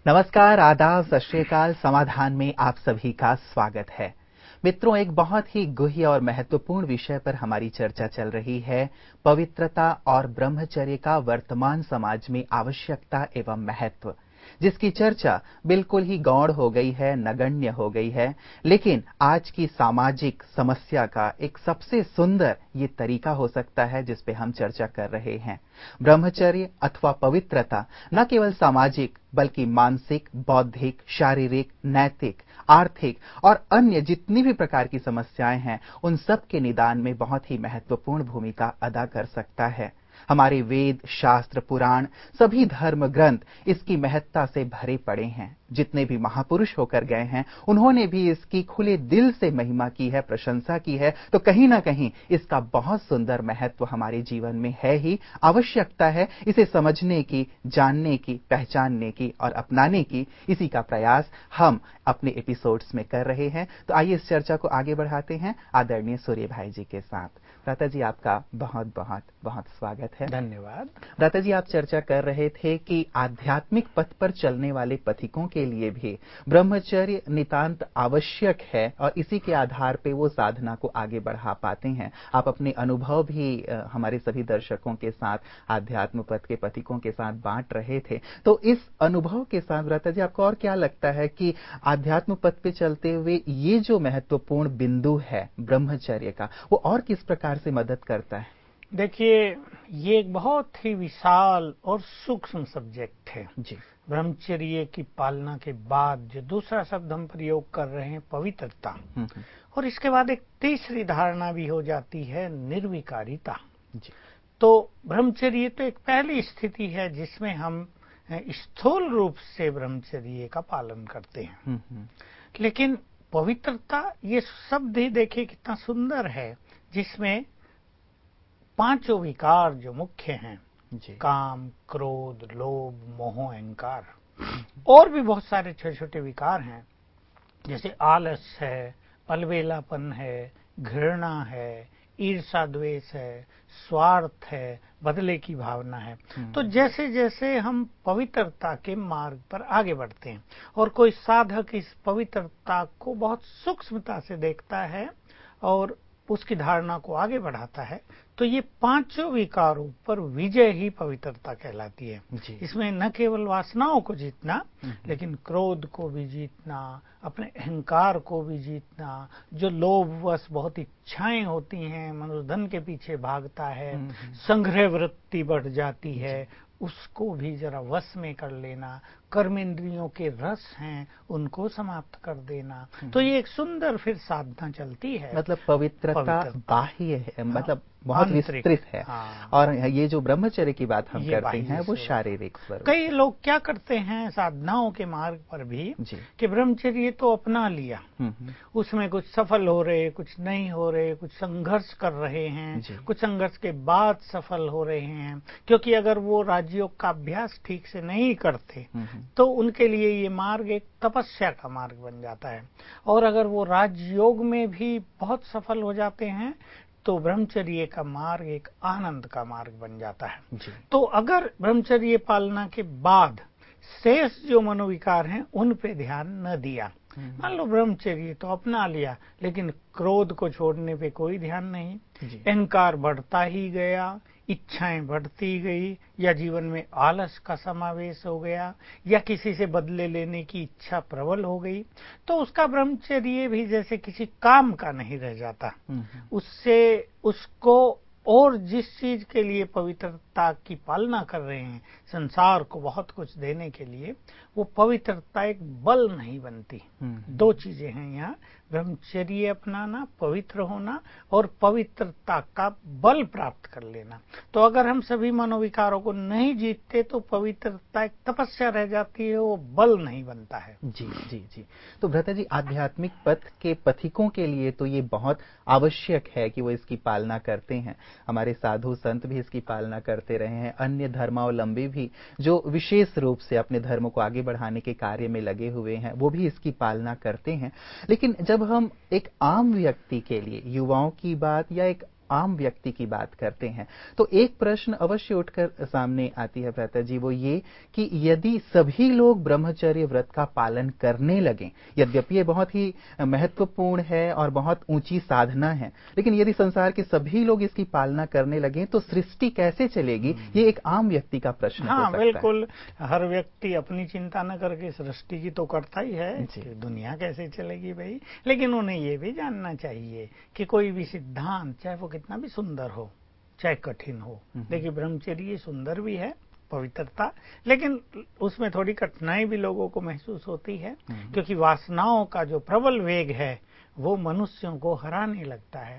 नमस्कार, आदाब, सत श्री अकाल। समाधान में आप सभी का स्वागत है। मित्रों, एक बहुत ही गुह्य और महत्वपूर्ण विषय पर हमारी चर्चा चल रही है, पवित्रता और ब्रह्मचर्य का वर्तमान समाज में आवश्यकता एवं महत्व, जिसकी चर्चा बिल्कुल ही गौण हो गई है, नगण्य हो गई है। लेकिन आज की सामाजिक समस्या का एक सबसे सुंदर ये तरीका हो सकता है जिस पे हम चर्चा कर रहे हैं। ब्रह्मचर्य अथवा पवित्रता न केवल सामाजिक बल्कि मानसिक, बौद्धिक, शारीरिक, नैतिक, आर्थिक और अन्य जितनी भी प्रकार की समस्याएं हैं, उन सब के निदान में बहुत ही महत्वपूर्ण भूमिका अदा कर सकता है। हमारे वेद, शास्त्र, पुराण, सभी धर्म ग्रंथ इसकी महत्ता से भरे पड़े हैं। जितने भी महापुरुष होकर गए हैं, उन्होंने भी इसकी खुले दिल से महिमा की है, प्रशंसा की है। तो कहीं ना कहीं इसका बहुत सुंदर महत्व हमारे जीवन में है ही, आवश्यकता है इसे समझने की, जानने की, पहचानने की और अपनाने की। इसी का प्रयास हम अपने एपिसोड्स में कर रहे हैं। तो आइए इस चर्चा को आगे बढ़ाते हैं आदरणीय सूर्य भाई जी के साथ। भ्राता जी, आपका बहुत बहुत बहुत स्वागत है। धन्यवाद। भ्राता जी, आप चर्चा कर रहे थे कि आध्यात्मिक पथ पर चलने वाले पथिकों के लिए भी ब्रह्मचर्य नितांत आवश्यक है और इसी के आधार पे वो साधना को आगे बढ़ा पाते हैं। आप अपने अनुभव भी हमारे सभी दर्शकों के साथ, आध्यात्म पथ के पथिकों के साथ बांट रहे थे। तो इस अनुभव के साथ भ्राता जी, आपको और क्या लगता है कि आध्यात्म पथ पे चलते हुए ये जो महत्वपूर्ण बिंदु है ब्रह्मचर्य का, वो और किस प्रकार से मदद करता है? देखिए, ये एक बहुत ही विशाल और सूक्ष्म सब्जेक्ट है जी। ब्रह्मचर्य की पालना के बाद जो दूसरा शब्द हम प्रयोग कर रहे हैं, पवित्रता, और इसके बाद एक तीसरी धारणा भी हो जाती है, निर्विकारिता। जी। तो ब्रह्मचर्य तो एक पहली स्थिति है जिसमें हम स्थूल रूप से ब्रह्मचर्य का पालन करते हैं। लेकिन पवित्रता, ये शब्द ही देखिए कितना सुंदर है, जिसमें पांचों विकार जो मुख्य हैं, काम, क्रोध, लोभ, मोह, अहंकार, और भी बहुत सारे छोटे छोटे विकार हैं, जैसे आलस है, अलबेलापन है, घृणा है, ईर्षा द्वेष है, स्वार्थ है, बदले की भावना है। तो जैसे जैसे हम पवित्रता के मार्ग पर आगे बढ़ते हैं और कोई साधक इस पवित्रता को बहुत सूक्ष्मता से देखता है और उसकी धारणा को आगे बढ़ाता है, तो ये पांचों विकारों पर विजय ही पवित्रता कहलाती है। इसमें न केवल वासनाओं को जीतना, लेकिन क्रोध को भी जीतना, अपने अहंकार को भी जीतना, जो लोभवश बहुत इच्छाएं होती हैं, मनुष्य धन के पीछे भागता है, संग्रह वृत्ति बढ़ जाती है, उसको भी जरा वश में कर लेना, कर्मेंद्रियों के रस हैं उनको समाप्त कर देना। तो ये एक सुंदर फिर साधना चलती है। मतलब पवित्रता बाह्य है, मतलब बहुत विस्तृत है। और ये जो ब्रह्मचर्य की बात हम करते हैं वो शारीरिक स्वरूप। कई लोग क्या करते हैं साधनाओं के मार्ग पर भी कि ब्रह्मचर्य तो अपना लिया, उसमें कुछ सफल हो रहे, कुछ नहीं हो रहे, कुछ संघर्ष कर रहे हैं, कुछ संघर्ष के बाद सफल हो रहे हैं, क्योंकि अगर वो राजयोग का अभ्यास ठीक से नहीं करते तो उनके लिए ये मार्ग एक तपस्या का मार्ग बन जाता है। और अगर वो राजयोग में भी बहुत सफल हो जाते हैं तो ब्रह्मचर्य का मार्ग एक आनंद का मार्ग बन जाता है। तो अगर ब्रह्मचर्य पालना के बाद शेष जो मनोविकार हैं उन पे ध्यान न दिया, मान लो ब्रह्मचर्य तो अपना लिया लेकिन क्रोध को छोड़ने पे कोई ध्यान नहीं, अहंकार बढ़ता ही गया, इच्छाएं बढ़ती गई, या जीवन में आलस का समावेश हो गया, या किसी से बदले लेने की इच्छा प्रबल हो गई, तो उसका ब्रह्मचर्य भी जैसे किसी काम का नहीं रह जाता। उससे उसको और जिस चीज के लिए पवित्रता की पालना कर रहे हैं, संसार को बहुत कुछ देने के लिए, वो पवित्रता एक बल नहीं बनती। दो चीजें हैं यहाँ, ब्रह्मचर्य अपनाना, पवित्र होना, और पवित्रता का बल प्राप्त कर लेना। तो अगर हम सभी मनोविकारों को नहीं जीतते तो पवित्रता एक तपस्या रह जाती है, वो बल नहीं बनता है। जी जी जी। तो भ्राता जी, आध्यात्मिक पथ के पथिकों के लिए तो ये बहुत आवश्यक है कि वो इसकी पालना करते हैं। हमारे साधु संत भी इसकी पालना करते रहे हैं, अन्य धर्मावलंबी भी जो विशेष रूप से अपने धर्म को आगे बढ़ाने के कार्य में लगे हुए हैं, वो भी इसकी पालना करते हैं। लेकिन जब हम एक आम व्यक्ति के लिए, युवाओं की बात या एक आम व्यक्ति की बात करते हैं तो एक प्रश्न अवश्य उठकर सामने आती है भ्राता जी, वो ये कि यदि सभी लोग ब्रह्मचर्य व्रत का पालन करने लगें, यद्यपि ये बहुत ही महत्वपूर्ण है और बहुत ऊंची साधना है, लेकिन यदि संसार के सभी लोग इसकी पालना करने लगें तो सृष्टि कैसे चलेगी? ये एक आम व्यक्ति का प्रश्न हो सकता है। बिल्कुल, हर व्यक्ति अपनी चिंता न करके सृष्टि की तो करता ही है कि दुनिया कैसे चलेगी भाई। लेकिन उन्हें ये भी जानना चाहिए कि कोई भी सिद्धांत चाहे वो कितना भी सुंदर हो चाहे कठिन हो, देखिए ब्रह्मचर्य सुंदर भी है, पवित्रता, लेकिन उसमें थोड़ी कठिनाई भी लोगों को महसूस होती है, क्योंकि वासनाओं का जो प्रबल वेग है वो मनुष्यों को हराने लगता है।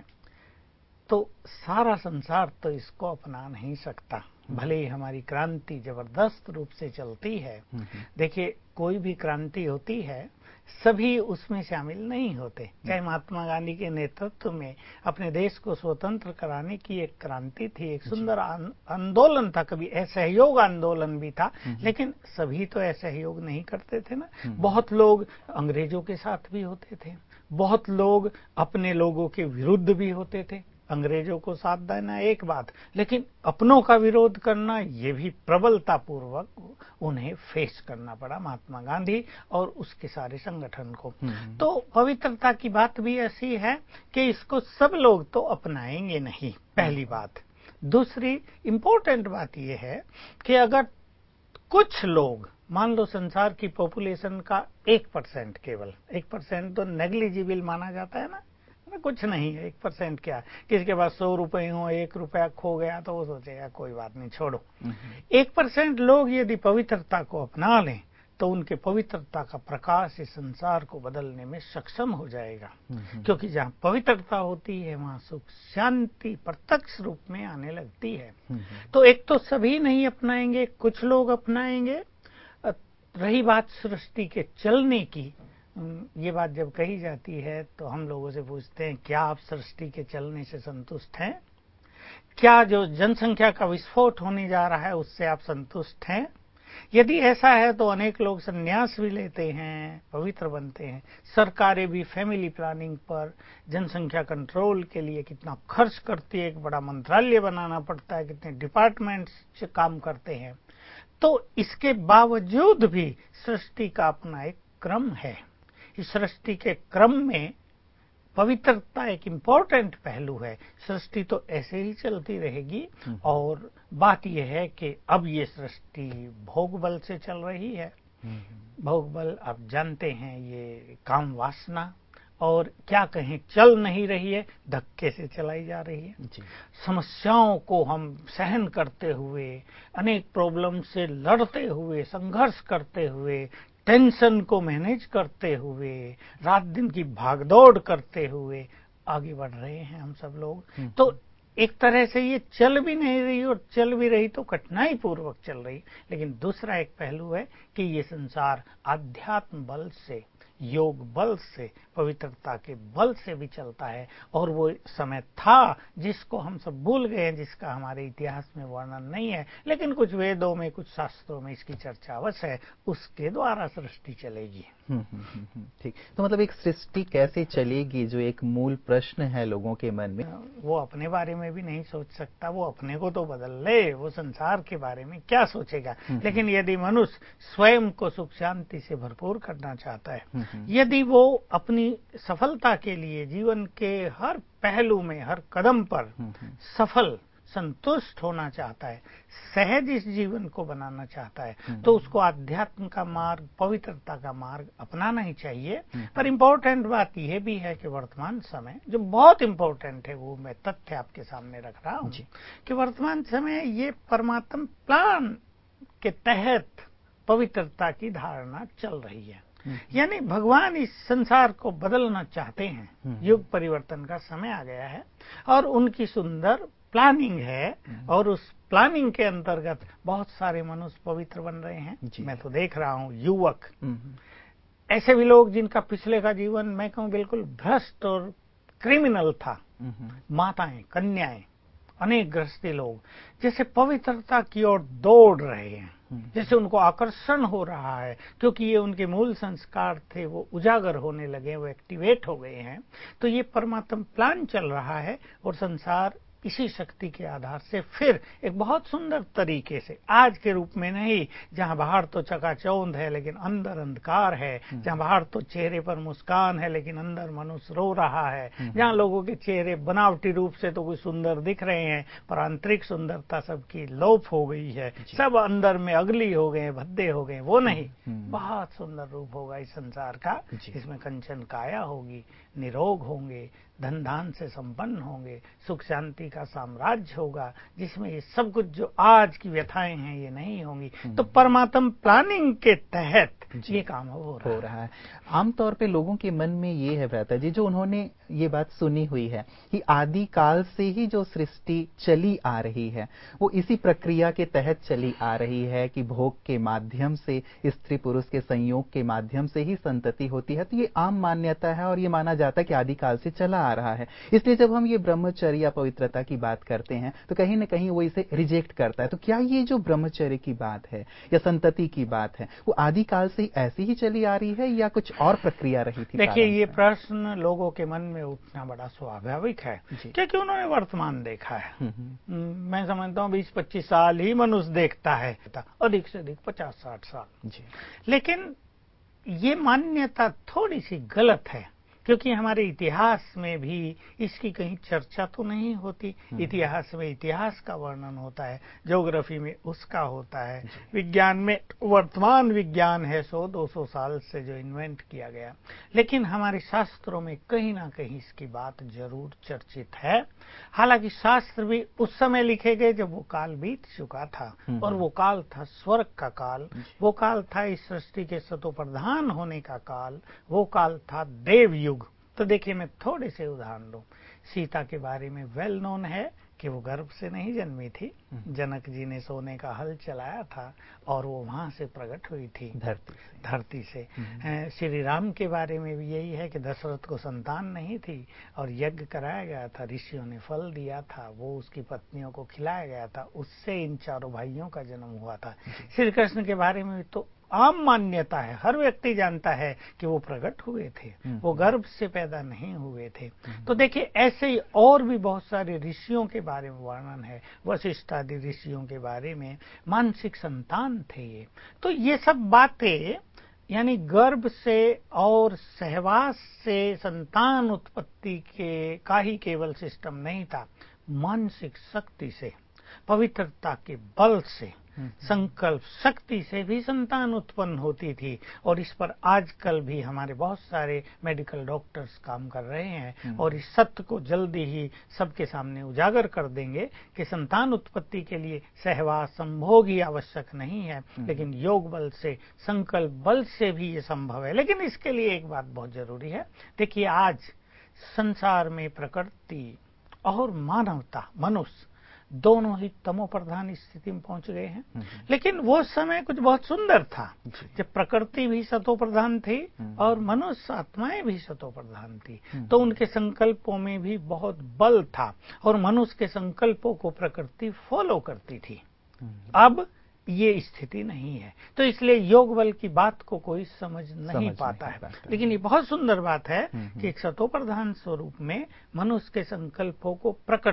तो सारा संसार तो इसको अपना नहीं सकता, भले ही हमारी क्रांति जबरदस्त रूप से चलती है। देखिए कोई भी क्रांति होती है सभी उसमें शामिल नहीं होते, चाहे महात्मा गांधी के नेतृत्व में अपने देश को स्वतंत्र कराने की एक क्रांति थी, एक सुंदर आंदोलन था, कभी असहयोग आंदोलन भी था, लेकिन सभी तो असहयोग नहीं करते थे ना। बहुत लोग अंग्रेजों के साथ भी होते थे, बहुत लोग अपने लोगों के विरुद्ध भी होते थे। अंग्रेजों को साथ देना एक बात, लेकिन अपनों का विरोध करना ये भी प्रबलता पूर्वक उन्हें फेस करना पड़ा महात्मा गांधी और उसके सारे संगठन को। तो पवित्रता की बात भी ऐसी है कि इसको सब लोग तो अपनाएंगे नहीं, पहली बात। दूसरी इंपॉर्टेंट बात यह है कि अगर कुछ लोग, मान लो संसार की पॉपुलेशन का 1%, केवल 1% तो नेग्लिजिबल माना जाता है ना, कुछ नहीं है, 1% क्या, किसी के पास 100 रुपए हो, 1 रुपया खो गया तो वो सोचेगा कोई बात नहीं, छोड़ो। 1% लोग यदि पवित्रता को अपना लें तो उनके पवित्रता का प्रकाश इस संसार को बदलने में सक्षम हो जाएगा, क्योंकि जहाँ पवित्रता होती है वहाँ सुख शांति प्रत्यक्ष रूप में आने लगती है। तो एक तो सभी नहीं अपनाएंगे, कुछ लोग अपनाएंगे। रही बात सृष्टि के चलने की, ये बात जब कही जाती है तो हम लोगों से पूछते हैं क्या आप सृष्टि के चलने से संतुष्ट हैं? क्या जो जनसंख्या का विस्फोट होने जा रहा है उससे आप संतुष्ट हैं? यदि ऐसा है तो अनेक लोग संन्यास भी लेते हैं, पवित्र बनते हैं। सरकारें भी फैमिली प्लानिंग पर, जनसंख्या कंट्रोल के लिए कितना खर्च करती है, एक बड़ा मंत्रालय बनाना पड़ता है, कितने डिपार्टमेंट्स काम करते हैं। तो इसके बावजूद भी सृष्टि का अपना एक क्रम है। इस सृष्टि के क्रम में पवित्रता एक इम्पोर्टेंट पहलू है। सृष्टि तो ऐसे ही चलती रहेगी, और बात यह है कि अब ये सृष्टि भोग बल से चल रही है। भोग बल आप जानते हैं, ये काम वासना, और क्या कहें, चल नहीं रही है, धक्के से चलाई जा रही है। समस्याओं को हम सहन करते हुए, अनेक प्रॉब्लम से लड़ते हुए, संघर्ष करते हुए, टेंशन को मैनेज करते हुए, रात दिन की भागदौड़ करते हुए आगे बढ़ रहे हैं हम सब लोग। तो एक तरह से ये चल भी नहीं रही, और चल भी रही तो कठिनाई पूर्वक चल रही। लेकिन दूसरा एक पहलू है कि ये संसार आध्यात्म बल से, योग बल से, पवित्रता के बल से भी चलता है। और वो समय था जिसको हम सब भूल गए, जिसका हमारे इतिहास में वर्णन नहीं है, लेकिन कुछ वेदों में, कुछ शास्त्रों में इसकी चर्चा अवश्य है। उसके द्वारा सृष्टि चलेगी। ठीक, तो मतलब एक सृष्टि कैसे चलेगी, जो एक मूल प्रश्न है लोगों के मन में। वो अपने बारे में भी नहीं सोच सकता, वो अपने को तो बदल ले, वो संसार के बारे में क्या सोचेगा। लेकिन यदि मनुष्य स्वयं को सुख शांति से भरपूर करना चाहता है, यदि वो अपनी सफलता के लिए जीवन के हर पहलू में, हर कदम पर सफल, संतुष्ट होना चाहता है, सहज इस जीवन को बनाना चाहता है, तो उसको आध्यात्म का मार्ग, पवित्रता का मार्ग अपनाना ही चाहिए। पर इम्पोर्टेंट बात यह भी है कि वर्तमान समय जो बहुत इम्पोर्टेंट है, वो मैं तथ्य आपके सामने रख रहा हूँ कि वर्तमान समय ये परमात्मा प्लान के तहत पवित्रता की धारणा चल रही है। यानी भगवान इस संसार को बदलना चाहते हैं, युग परिवर्तन का समय आ गया है, और उनकी सुंदर प्लानिंग है, और उस प्लानिंग के अंतर्गत बहुत सारे मनुष्य पवित्र बन रहे हैं। मैं तो देख रहा हूँ युवक, ऐसे भी लोग जिनका पिछले का जीवन मैं कहूँ बिल्कुल भ्रष्ट और क्रिमिनल था, माताएं, कन्याएं, अनेक गृहस्थी लोग जैसे पवित्रता की ओर दौड़ रहे हैं। जैसे उनको आकर्षण हो रहा है, क्योंकि ये उनके मूल संस्कार थे, वो उजागर होने लगे, वो एक्टिवेट हो गए हैं। तो ये परमात्म प्लान चल रहा है और संसार इसी शक्ति के आधार से फिर एक बहुत सुंदर तरीके से आज के रूप में नहीं, जहां बाहर तो चकाचौंध है लेकिन अंदर अंधकार है, जहां बाहर तो चेहरे पर मुस्कान है लेकिन अंदर मनुष्य रो रहा है, जहां लोगों के चेहरे बनावटी रूप से तो कुछ सुंदर दिख रहे हैं पर आंतरिक सुंदरता सबकी लोप हो गई है, सब अंदर में अगली हो गए, भद्दे हो गए, वो नहीं, बहुत सुंदर रूप होगा इस संसार का, इसमें कंचन काया होगी, निरोग होंगे, धन धान से संपन्न होंगे, सुख शांति का साम्राज्य होगा, जिसमें ये सब कुछ जो आज की व्यथाएं हैं ये नहीं होंगी। तो परमात्म प्लानिंग के तहत ये काम हो रहा है। आमतौर पे लोगों के मन में ये है भ्राता जी, जो उन्होंने ये बात सुनी हुई है कि आदि काल से ही जो सृष्टि चली आ रही है वो इसी प्रक्रिया के तहत चली आ रही है कि भोग के माध्यम से, स्त्री पुरुष के संयोग के माध्यम से ही संतति होती है। तो ये आम मान्यता है और ये माना जाता है कि आदि काल से चला आ रहा है। इसलिए जब हम ये ब्रह्मचर्य या पवित्रता की बात करते हैं तो कहीं ना कहीं वो इसे रिजेक्ट करता है। तो क्या ये जो ब्रह्मचर्य की बात है या संतति की बात है वो आदि काल से ऐसी ही चली आ रही है या कुछ और प्रक्रिया रही थी? देखिए, ये प्रश्न लोगों के मन में उठना बड़ा स्वाभाविक है, क्योंकि उन्होंने वर्तमान देखा है। मैं समझता हूँ 20-25 साल ही मनुष्य देखता है, अधिक से अधिक 50-60 साल। लेकिन ये मान्यता थोड़ी सी गलत है, क्योंकि हमारे इतिहास में भी इसकी कहीं चर्चा तो नहीं होती। इतिहास में इतिहास का वर्णन होता है, ज्योग्राफी में उसका होता है, विज्ञान में वर्तमान विज्ञान है 100-200 साल से जो इन्वेंट किया गया, लेकिन हमारे शास्त्रों में कहीं ना कहीं इसकी बात जरूर चर्चित है। हालांकि शास्त्र भी उस समय लिखे गए जब वो काल बीत चुका था, और वो काल था स्वर्ग का काल, वो काल था इस सृष्टि के सतोप्रधान होने का काल, वो काल था देव युग। तो देखिए, मैं थोड़े से उदाहरण दूं। सीता के बारे में वेल नोन है कि वो गर्भ से नहीं जन्मी थी, जनक जी ने सोने का हल चलाया था और वो वहां से प्रकट हुई थी, धरती से। श्री राम के बारे में भी यही है कि दशरथ को संतान नहीं थी और यज्ञ कराया गया था, ऋषियों ने फल दिया था, वो उसकी पत्नियों को खिलाया गया था, उससे इन चारों भाइयों का जन्म हुआ था। श्री कृष्ण के बारे में तो आम मान्यता है, हर व्यक्ति जानता है कि वो प्रकट हुए थे, वो गर्भ से पैदा नहीं हुए थे। तो देखिए, ऐसे ही और भी बहुत सारे ऋषियों के बारे में वर्णन है, वशिष्ठ आदि ऋषियों के बारे में, मानसिक संतान थे ये। तो ये सब बातें, यानी गर्भ से और सहवास से संतान उत्पत्ति के का ही केवल सिस्टम नहीं था, मानसिक शक्ति से, पवित्रता के बल से, संकल्प शक्ति से भी संतान उत्पन्न होती थी। और इस पर आजकल भी हमारे बहुत सारे मेडिकल डॉक्टर्स काम कर रहे हैं और इस सत्य को जल्दी ही सबके सामने उजागर कर देंगे कि संतान उत्पत्ति के लिए सहवास संभोग ही आवश्यक नहीं है, लेकिन योग बल से, संकल्प बल से भी ये संभव है। लेकिन इसके लिए एक बात बहुत जरूरी है। देखिए, आज संसार में प्रकृति और मानवता, मनुष्य दोनों ही तमो प्रधान स्थिति में पहुंच गए हैं। लेकिन वो समय कुछ बहुत सुंदर था जब प्रकृति भी सतो प्रधान थी और मनुष्य आत्माएं भी सतो प्रधान थी, तो उनके संकल्पों में भी बहुत बल था और मनुष्य के संकल्पों को प्रकृति फॉलो करती थी। अब ये स्थिति नहीं है, तो इसलिए योग बल की बात को कोई समझ नहीं पाता है। लेकिन ये बहुत सुंदर बात है कि एक सतो प्रधान स्वरूप में मनुष्य के संकल्पों को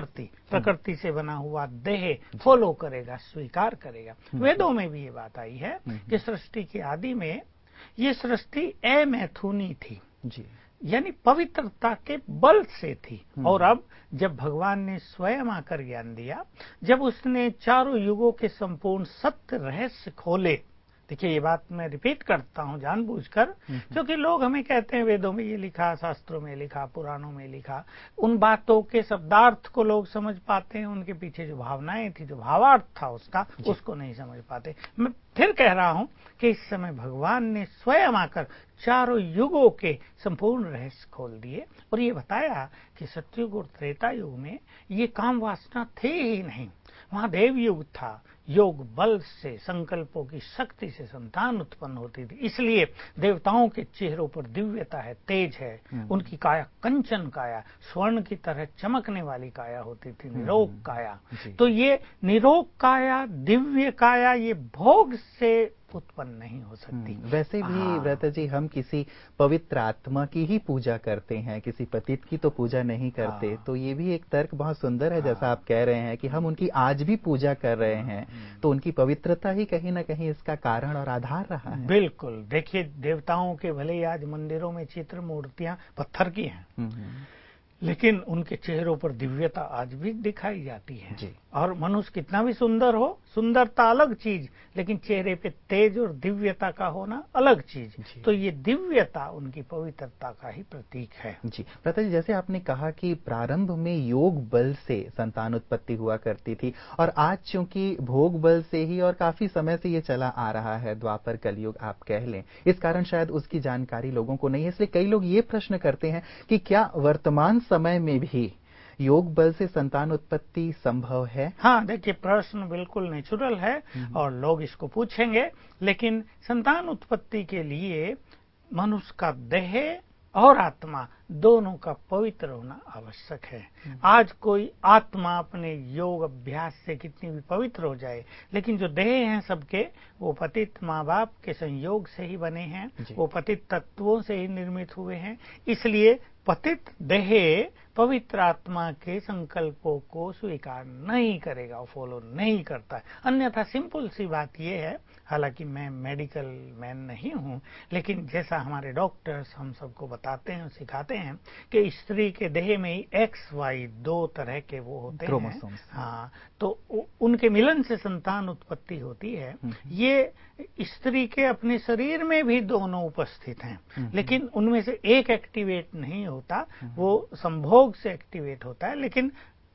प्रकृति से बना हुआ देह फॉलो करेगा, स्वीकार करेगा। वेदों में भी ये बात आई है कि सृष्टि की आदि में ये सृष्टि अमैथुनी थी, यानी पवित्रता के बल से थी। और अब जब भगवान ने स्वयं आकर ज्ञान दिया, जब उसने चारों युगों के संपूर्ण सत्य रहस्य खोले, देखिए ये बात मैं रिपीट करता हूं जानबूझकर, क्योंकि लोग हमें कहते हैं वेदों में ये लिखा, शास्त्रों में लिखा, पुराणों में लिखा, उन बातों के शब्दार्थ को लोग समझ पाते हैं, उनके पीछे जो भावनाएं थी, जो भावार्थ था उसका, उसको नहीं समझ पाते। मैं फिर कह रहा हूं कि इस समय भगवान ने स्वयं आकर चारों युगों के संपूर्ण रहस्य खोल दिए और ये बताया कि सतयुग और त्रेता युग में ये काम वासना थे ही नहीं। वहां देव युग था, योग बल से, संकल्पों की शक्ति से संतान उत्पन्न होती थी। इसलिए देवताओं के चेहरों पर दिव्यता है, तेज है। उनकी काया कंचन काया, स्वर्ण की तरह चमकने वाली काया होती थी, निरोग काया। तो ये निरोग काया, दिव्य काया, ये भोग से उत्पन्न नहीं हो सकती। वैसे भी व्रत जी हम किसी पवित्र आत्मा की ही पूजा करते हैं, किसी पतित की तो पूजा नहीं करते। तो ये भी एक तर्क बहुत सुंदर है, जैसा आप कह रहे हैं कि हम उनकी आज भी पूजा कर रहे हैं, तो उनकी पवित्रता ही कहीं ना कहीं इसका कारण और आधार रहा है। बिल्कुल। देखिए, देवताओं के भले ही आज मंदिरों में चित्र मूर्तियां पत्थर की हैं, लेकिन उनके चेहरों पर दिव्यता आज भी दिखाई जाती है जी। और मनुष्य कितना भी सुंदर हो, सुंदरता अलग चीज, लेकिन चेहरे पे तेज और दिव्यता का होना अलग चीज। तो ये दिव्यता उनकी पवित्रता का ही प्रतीक है। जी प्रता जी, जैसे आपने कहा कि प्रारंभ में योग बल से संतान उत्पत्ति हुआ करती थी, और आज चूंकि भोग बल से ही और काफी समय से ये चला आ रहा है, द्वापर कलयुग आप कह लें, इस कारण शायद उसकी जानकारी लोगों को नहीं है। इसलिए कई लोग ये प्रश्न करते हैं कि क्या वर्तमान समय में भी योग बल से संतान उत्पत्ति संभव है? हाँ, देखिए, प्रश्न बिल्कुल नेचुरल है और लोग इसको पूछेंगे, लेकिन संतान उत्पत्ति के लिए मनुष्य का देह और आत्मा दोनों का पवित्र होना आवश्यक है। आज कोई आत्मा अपने योग अभ्यास से कितनी भी पवित्र हो जाए, लेकिन जो देह हैं सबके, वो पतित माँ बाप के संयोग से ही बने हैं, वो पतित तत्वों से ही निर्मित हुए हैं। इसलिए पतित देह पवित्र आत्मा के संकल्पों को स्वीकार नहीं करेगा, वो फॉलो नहीं करता है। अन्यथा सिंपल सी बात ये है, हालांकि मैं मेडिकल मैन नहीं हूं, लेकिन जैसा हमारे डॉक्टर्स हम सबको बताते हैं, सिखाते हैं कि स्त्री के देह में ही XY 2 तरह के वो होते हैं। हाँ, तो उनके मिलन से संतान उत्पत्ति होती है। ये स्त्री के अपने शरीर में भी दोनों उपस्थित हैं, लेकिन उनमें से एक एक्टिवेट नहीं होता, वो संभोग से एक्टिवेट होता है। लेकिन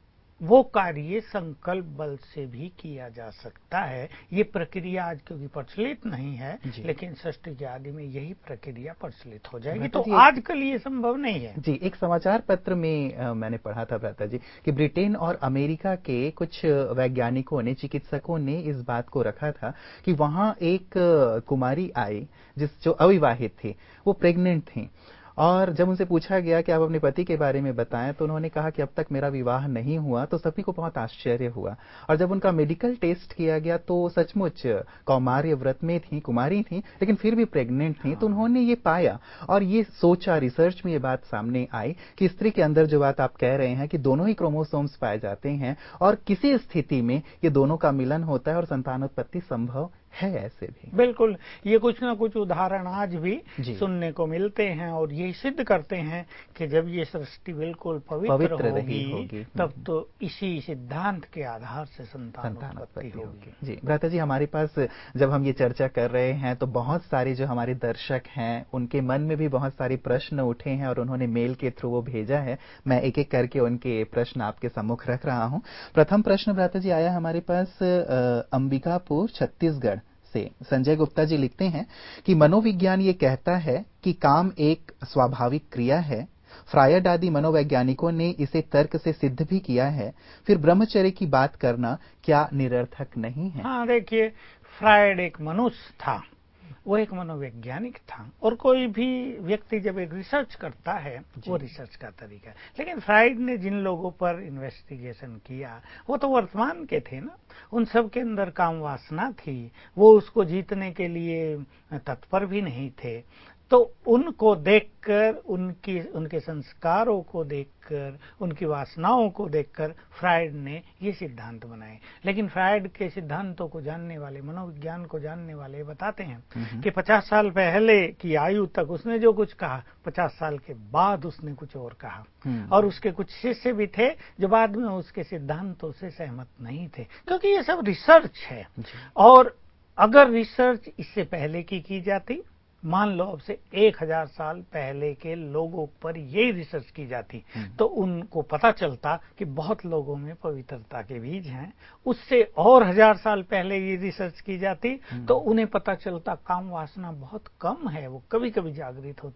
वो कार्य संकल्प बल से भी किया जा सकता है। ये प्रक्रिया आज क्योंकि प्रचलित नहीं है, लेकिन षष्ठी के आदि में यही प्रक्रिया प्रचलित हो जाएगी। तो आजकल ये संभव नहीं है। जी, एक समाचार पत्र में मैंने पढ़ा था भ्राता जी कि ब्रिटेन और अमेरिका के कुछ वैज्ञानिकों ने, चिकित्सकों ने इस बात को रखा था कि वहां एक कुमारी आई जो अविवाहित थी, वो प्रेग्नेंट थी, और जब उनसे पूछा गया कि आप अपने पति के बारे में बताएं, तो उन्होंने कहा कि अब तक मेरा विवाह नहीं हुआ। तो सभी को बहुत आश्चर्य हुआ, और जब उनका मेडिकल टेस्ट किया गया तो सचमुच कौमार्य व्रत में थी, कुमारी थी, लेकिन फिर भी प्रेग्नेंट थी। तो उन्होंने ये पाया और ये सोचा, रिसर्च में ये बात सामने आई कि स्त्री के अंदर जो बात आप कह रहे हैं कि दोनों ही क्रोमोसोम्स पाए जाते हैं, और किसी स्थिति में ये दोनों का मिलन होता है और संतानोत्पत्ति संभव है। ऐसे भी बिल्कुल, ये कुछ ना कुछ उदाहरण आज भी सुनने को मिलते हैं, और ये सिद्ध करते हैं कि जब ये सृष्टि बिल्कुल पवित्र होगी तब तो इसी सिद्धांत के आधार से संतानोत्पत्ति होगी। जी भ्राता जी, हमारे पास जब हम ये चर्चा कर रहे हैं तो बहुत सारे जो हमारे दर्शक हैं, उनके मन में भी बहुत सारे प्रश्न उठे हैं और उन्होंने मेल के थ्रू वो भेजा है। मैं एक एक करके उनके प्रश्न आपके सम्मुख रख रहा हूं। प्रथम प्रश्न भ्राता जी आया हमारे पास अंबिकापुर छत्तीसगढ़ से। संजय गुप्ता जी लिखते हैं कि मनोविज्ञान ये कहता है कि काम एक स्वाभाविक क्रिया है। फ्रायड आदि मनोवैज्ञानिकों ने इसे तर्क से सिद्ध भी किया है। फिर ब्रह्मचर्य की बात करना क्या निरर्थक नहीं है? हाँ, देखिए, फ्रायड एक मनुष्य था, वो एक मनोवैज्ञानिक था, और कोई भी व्यक्ति जब एक रिसर्च करता है, वो रिसर्च का तरीका है। लेकिन फ्राइड ने जिन लोगों पर इन्वेस्टिगेशन किया, वो तो वर्तमान के थे ना, उन सब के अंदर काम वासना थी, वो उसको जीतने के लिए तत्पर भी नहीं थे। तो उनको देखकर, उनके संस्कारों को देखकर, उनकी वासनाओं को देखकर फ्रायड ने ये सिद्धांत बनाए। लेकिन फ्रायड के सिद्धांतों को जानने वाले, मनोविज्ञान को जानने वाले बताते हैं कि 50 साल पहले की आयु तक उसने जो कुछ कहा, 50 साल के बाद उसने कुछ और कहा, और उसके कुछ शिष्य भी थे जो बाद में उसके सिद्धांतों से सहमत नहीं थे, क्योंकि ये सब रिसर्च है। और अगर रिसर्च इससे पहले की जाती, मान लो अब से 1000 साल पहले के लोगों पर यही रिसर्च की जाती, तो उनको पता चलता कि बहुत लोगों में पवित्रता के बीज हैं। उससे और 1000 साल पहले ये रिसर्च की जाती, तो उन्हें पता चलता काम वासना बहुत कम है, वो कभी कभी जागृत होती है,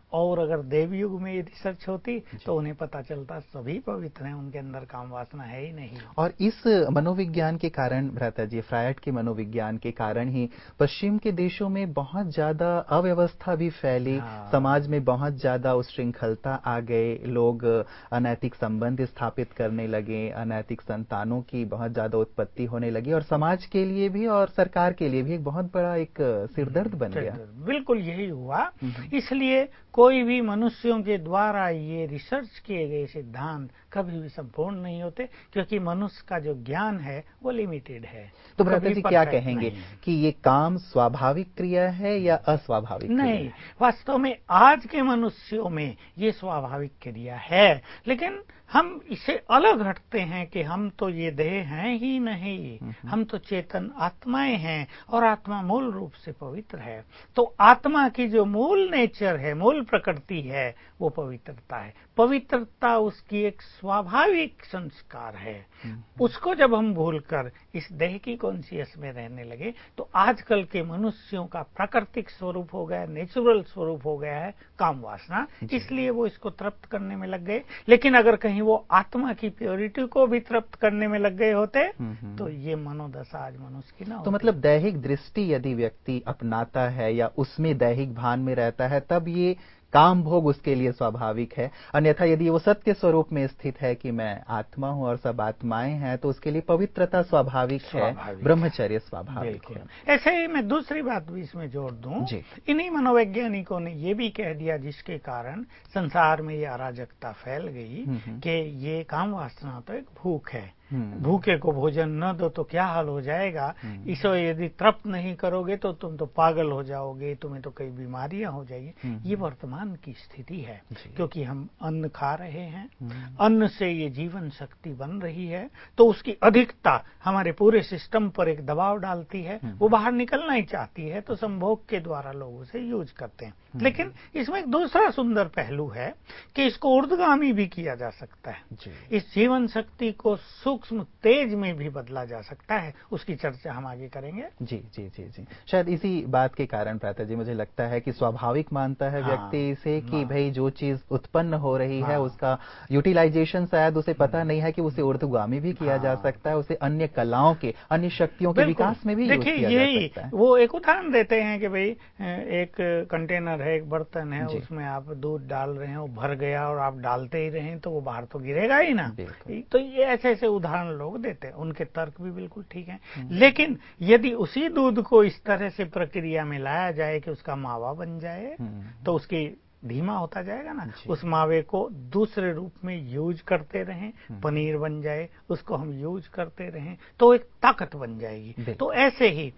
और अगर देव युग में ये रिसर्च होती तो उन्हें पता चलता सभी पवित्र हैं, उनके अंदर काम वासना है ही नहीं। और इस मनोविज्ञान के कारण भ्राता जी, फ्रायड के मनोविज्ञान के कारण ही पश्चिम के देशों में बहुत ज्यादा अव्यवस्था भी फैली। समाज में बहुत ज्यादा उच्छृंखलता आ गए, लोग अनैतिक संबंध स्थापित करने लगे, अनैतिक संतानों की बहुत ज्यादा उत्पत्ति होने लगी और समाज के लिए भी और सरकार के लिए भी एक बहुत बड़ा एक सिरदर्द बन गया। बिल्कुल यही हुआ। इसलिए कोई भी मनुष्यों के द्वारा ये रिसर्च किए गए सिद्धांत कभी भी संपूर्ण नहीं होते, क्योंकि मनुष्य का जो ज्ञान है वो लिमिटेड है। तो भ्राता जी क्या कहेंगे कि ये काम स्वाभाविक क्रिया है या अस्वाभाविक क्रिया? नहीं, वास्तव में आज के मनुष्यों में ये स्वाभाविक क्रिया है, लेकिन हम इसे अलग हटते हैं कि हम तो ये देह हैं ही नहीं, हम तो चेतन आत्माएं हैं और आत्मा मूल रूप से पवित्र है। तो आत्मा की जो मूल नेचर है, मूल प्रकृति है, वो पवित्रता है। पवित्रता उसकी एक स्वाभाविक संस्कार है। उसको जब हम भूलकर इस देह की कॉन्शियस में रहने लगे तो आजकल के मनुष्यों का प्राकृतिक स्वरूप हो गया, नेचुरल स्वरूप हो गया है काम वासना, इसलिए वो इसको तृप्त करने में लग गए। लेकिन अगर कहीं वो आत्मा की प्योरिटी को भी तृप्त करने में लग गए होते तो ये मनोदशा आज मनुष्य की ना होती। तो मतलब दैहिक दृष्टि यदि व्यक्ति अपनाता है या उसमें दैहिक भान में रहता है तब ये काम भोग उसके लिए स्वाभाविक है। अन्यथा यदि वो सत्य स्वरूप में स्थित है कि मैं आत्मा हूं और सब आत्माएं हैं तो उसके लिए पवित्रता स्वाभाविक है, ब्रह्मचर्य स्वाभाविक है। ऐसे ही मैं दूसरी बात भी इसमें जोड़ दूं, इन्हीं मनोवैज्ञानिकों ने ये भी कह दिया जिसके कारण संसार में ये अराजकता फैल गई कि ये काम वासना तो एक भूख है, भूखे को भोजन न दो तो क्या हाल हो जाएगा, इसे यदि तृप्त नहीं करोगे तो तुम तो पागल हो जाओगे, तुम्हें तो कई बीमारियां हो जाएगी। ये वर्तमान की स्थिति है, क्योंकि हम अन्न खा रहे हैं, अन्न से ये जीवन शक्ति बन रही है, तो उसकी अधिकता हमारे पूरे सिस्टम पर एक दबाव डालती है, वो बाहर निकलना ही चाहती है, तो संभोग के द्वारा लोग उसे यूज करते हैं। लेकिन इसमें एक दूसरा सुंदर पहलू है कि इसको ऊर्ध्वगामी भी किया जा सकता है। इस जीवन शक्ति को सूक्ष्म तेज में भी बदला जा सकता है, उसकी चर्चा हम आगे करेंगे। जी जी जी जी शायद इसी बात के कारण भ्राता जी मुझे लगता है कि स्वाभाविक मानता है व्यक्ति इसे कि भाई जो चीज उत्पन्न हो रही है उसका यूटिलाइजेशन शायद उसे पता नहीं है कि उसे ऊर्ध्वगामी भी किया जा सकता है, उसे अन्य कलाओं के, अन्य शक्तियों के विकास में भी यूज किया जा सकता है। वो एक उदाहरण देते हैं कि भाई एक कंटेनर है, एक बर्तन है, उसमें आप दूध डाल रहे हैं, वो भर गया और आप डालते ही रहे तो वो बाहर तो गिरेगा ही ना। तो ये ऐसे ऐसे उदाहरण लोग देते हैं, उनके तर्क भी बिल्कुल ठीक है। लेकिन यदि उसी दूध को इस तरह से प्रक्रिया में लाया जाए कि उसका मावा बन जाए तो उसकी धीमा होता जाएगा ना, उस मावे को दूसरे रूप में यूज करते रहें, पनीर बन जाए, उसको हम यूज करते रहें तो एक ताकत बन जाएगी। तो ऐसे ही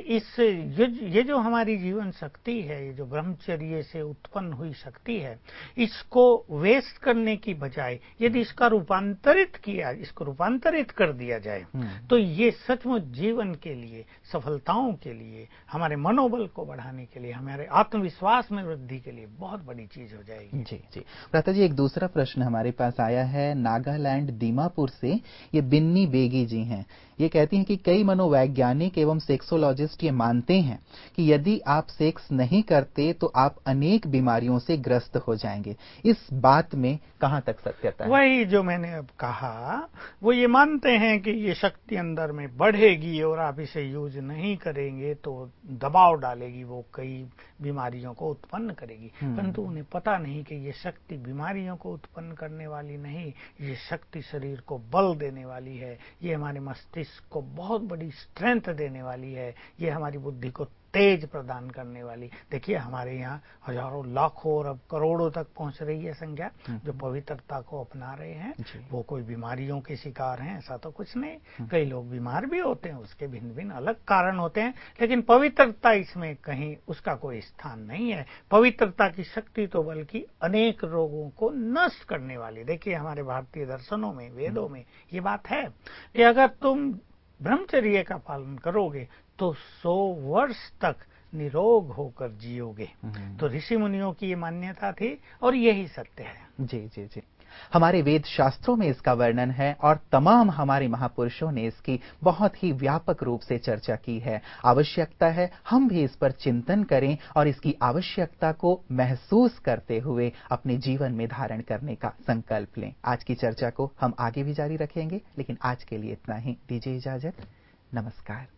ये जो हमारी जीवन शक्ति है, ये जो ब्रह्मचर्य से उत्पन्न हुई शक्ति है, इसको वेस्ट करने की बजाय यदि इसका इसको रूपांतरित कर दिया जाए तो ये सचमुच जीवन के लिए, सफलताओं के लिए, हमारे मनोबल को बढ़ाने के लिए, हमारे आत्मविश्वास में वृद्धि के लिए बहुत बड़ी चीज हो जाएगी। जी जी भ्राता जी, एक दूसरा प्रश्न हमारे पास आया है नागालैंड दीमापुर से। ये बिन्नी बेगी जी हैं। ये कहती हैं कि कई मनोवैज्ञानिक एवं सेक्सोलॉजिस्ट ये मानते हैं कि यदि आप सेक्स नहीं करते तो आप अनेक बीमारियों से ग्रस्त हो जाएंगे। इस बात में कहां तक सत्यता है? वही जो मैंने अब कहा, वो ये मानते हैं कि ये शक्ति अंदर में बढ़ेगी और आप इसे यूज नहीं करेंगे तो दबाव डालेगी, वो कई बीमारियों को उत्पन्न करेगी। परंतु उन्हें पता नहीं कि ये शक्ति बीमारियों को उत्पन्न करने वाली नहीं, ये शक्ति शरीर को बल देने वाली है, ये हमारे मस्तिष्क को बहुत बड़ी स्ट्रेंथ देने वाली है, ये हमारी बुद्धि को तेज प्रदान करने वाली। देखिए हमारे यहाँ हजारों, लाखों और अब करोड़ों तक पहुंच रही है संख्या जो पवित्रता को अपना रहे हैं। वो कोई बीमारियों के शिकार हैं ऐसा तो कुछ नहीं, कई लोग बीमार भी होते हैं, उसके भिन्न भिन्न अलग कारण होते हैं, लेकिन पवित्रता इसमें कहीं उसका कोई स्थान नहीं है। पवित्रता की शक्ति तो बल्कि अनेक रोगों को नष्ट करने वाली। देखिए हमारे भारतीय दर्शनों में, वेदों में ये बात है कि अगर तुम ब्रह्मचर्य का पालन करोगे तो 100 वर्ष तक निरोग होकर जियोगे। तो ऋषि मुनियों की ये मान्यता थी और यही सत्य है। जी जी जी हमारे वेद शास्त्रों में इसका वर्णन है और तमाम हमारे महापुरुषों ने इसकी बहुत ही व्यापक रूप से चर्चा की है। आवश्यकता है हम भी इस पर चिंतन करें और इसकी आवश्यकता को महसूस करते हुए अपने जीवन में धारण करने का संकल्प लें। आज की चर्चा को हम आगे भी जारी रखेंगे, लेकिन आज के लिए इतना ही। दीजिए इजाजत। नमस्कार।